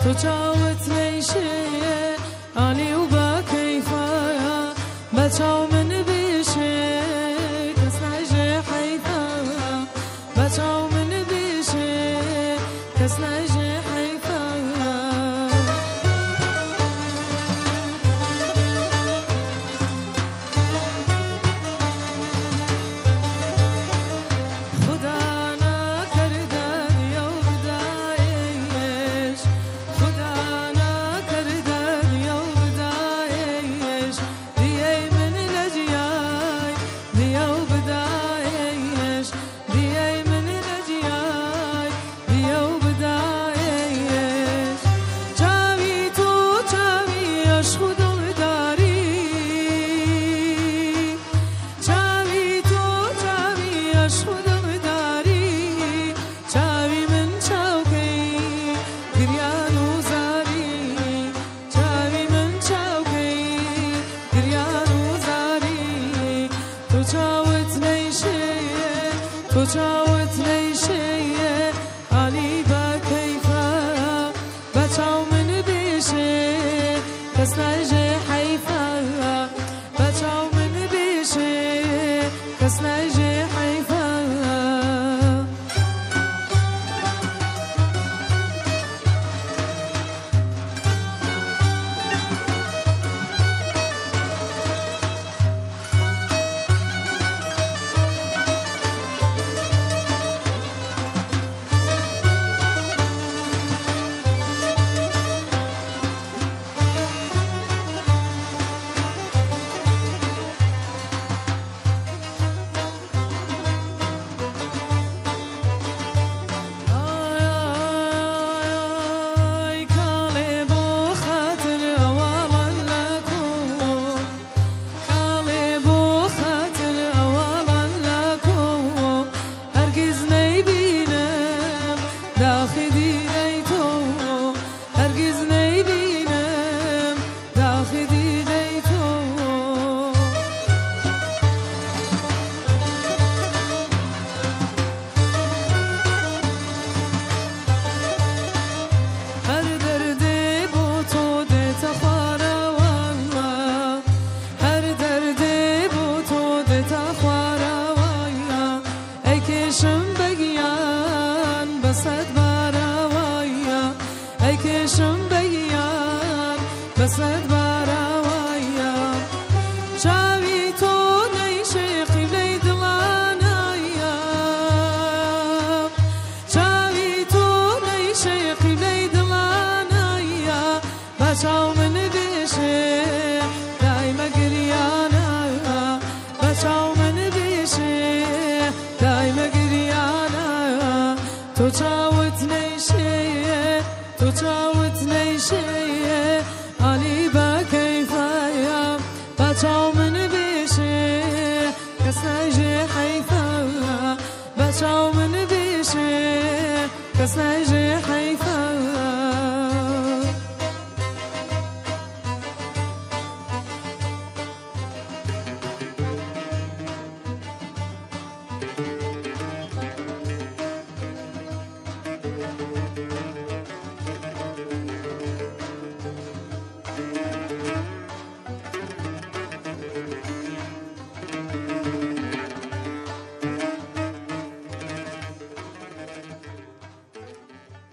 تو چاوت نیشه علی و با کیفا بچاو من بیشه کس نجه حیفا بچاو من بیشه کس نجه حیفا تو چاوت نیشه علی با کیفا بچاو من بیشه کس نجه حیفا بچاو من بیشه کس نجه حیفا بسد براویا چاوی تو نیشه قبله دلانایا چاوی تو نیشه قبله دلانایا بچاو من بیشه دایم گریانا بچاو من بیشه دایم گریانا تو چاوت نیشه تو چاوت نیشه علی با کیفا بچاو من